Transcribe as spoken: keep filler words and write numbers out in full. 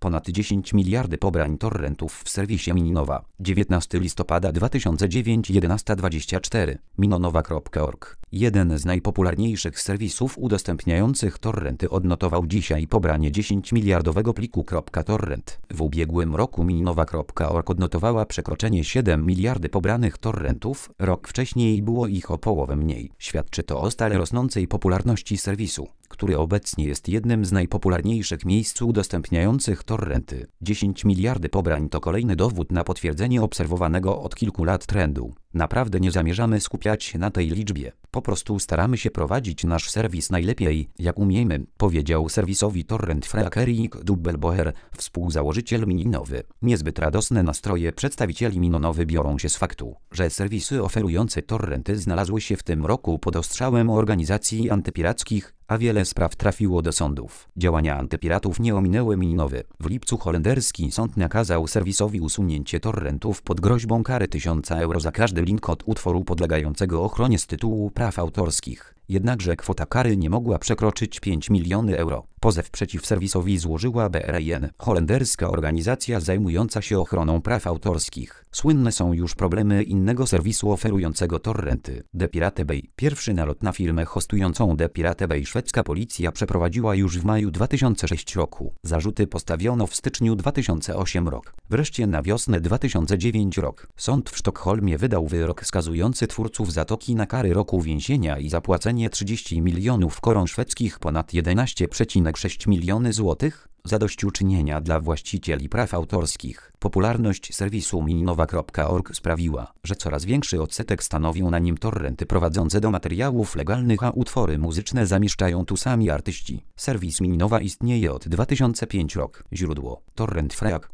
Ponad dziesięć miliardów pobrań torrentów w serwisie Mininowa. dziewiętnastego listopada dwa tysiące dziewiątego jedenasta dwadzieścia cztery. Minonowa kropka org. Jeden z najpopularniejszych serwisów udostępniających torrenty odnotował dzisiaj pobranie dziesięciomiliardowego pliku .torrent. W ubiegłym roku Minonowa kropka org odnotowała przekroczenie siedem miliardów pobranych torrentów, rok wcześniej było ich o połowę mniej. Świadczy to o stale rosnącej popularności serwisu, który obecnie jest jednym z najpopularniejszych miejsc udostępniających torrenty. dziesięć miliardów pobrań to kolejny dowód na potwierdzenie obserwowanego od kilku lat trendu. Naprawdę nie zamierzamy skupiać się na tej liczbie. Po prostu staramy się prowadzić nasz serwis najlepiej, jak umiemy, powiedział serwisowi Torrent Freak Erik Dubbelboer, współzałożyciel Mininowy. Niezbyt radosne nastroje przedstawicieli Minonowy biorą się z faktu, że serwisy oferujące torrenty znalazły się w tym roku pod ostrzałem organizacji antypirackich, a wiele spraw trafiło do sądów. Działania antypiratów nie ominęły Mininowy. W lipcu holenderski sąd nakazał serwisowi usunięcie torrentów pod groźbą kary tysiąca euro za każdy link od utworu podlegającego ochronie z tytułu praw autorskich. Jednakże kwota kary nie mogła przekroczyć pięć milionów euro. Pozew przeciw serwisowi złożyła B R I N, holenderska organizacja zajmująca się ochroną praw autorskich. Słynne są już problemy innego serwisu oferującego torrenty, The Pirate Bay. Pierwszy nalot na firmę hostującą The Pirate Bay szwedzka policja przeprowadziła już w maju dwa tysiące szóstego roku. Zarzuty postawiono w styczniu dwa tysiące ósmego roku. Wreszcie na wiosnę dwa tysiące dziewiątego roku sąd w Sztokholmie wydał wyrok skazujący twórców Zatoki na kary roku więzienia i zapłacenie trzydzieści milionów koron szwedzkich, ponad jedenaście przecinek sześć miliony złotych, zadośćuczynienia dla właścicieli praw autorskich. Popularność serwisu Mininowa kropka org sprawiła, że coraz większy odsetek stanowią na nim torrenty prowadzące do materiałów legalnych, a utwory muzyczne zamieszczają tu sami artyści. Serwis Mininowa istnieje od dwa tysiące piątego roku. Źródło: Torrent Freak.